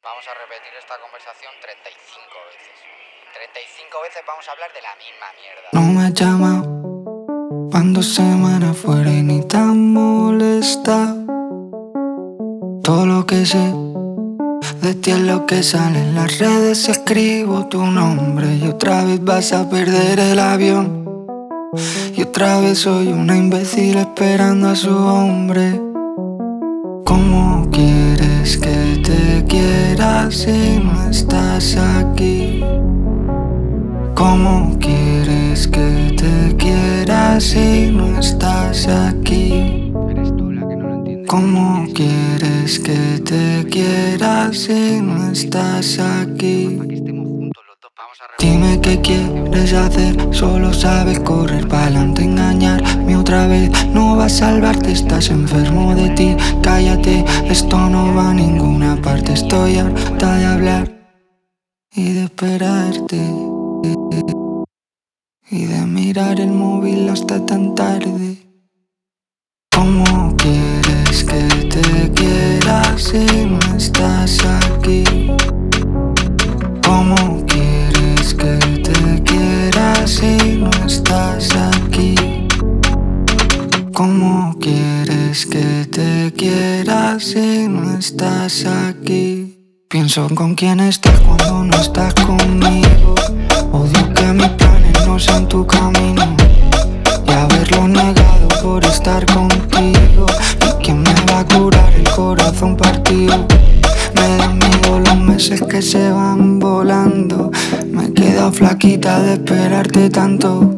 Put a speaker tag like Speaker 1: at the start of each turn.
Speaker 1: Vamos a repetir esta conversación 35 veces. 35 veces vamos a hablar de la misma mierda.
Speaker 2: No me llama cuando semana fuera y ni tan molesta. Todo lo que sé de ti es lo que sale en las redes. Si escribo tu nombre y otra vez vas a perder el avión. Y otra vez soy una imbécil esperando a su hombre. ¿Cómo quieres que te quiera si no estás aquí? ¿Cómo quieres que te quiera si no estás aquí? ¿Cómo quieres que te quiera si no estás aquí? Dime qué quieres hacer, solo sabes correr pa'lante, engañarme otra vez. No va a salvarte, estás enfermo de ti. Cállate, esto no va a ninguna parte. Estoy harta de hablar y de esperarte y de mirar el móvil hasta tan tarde. ¿Cómo quieres que te quiera si no estás aquí? ¿Cómo quieres que te quiera si no estás aquí? ¿Cómo quieres que te quiera si no estás aquí? Pienso con quién estás cuando no estás conmigo. Odio que mis planes no sean tu camino y haberlo negado por estar contigo. ¿Y quién me va a curar el corazón partido? Me dan miedo los meses que se van volando. Me he quedado flaquita de esperarte tanto.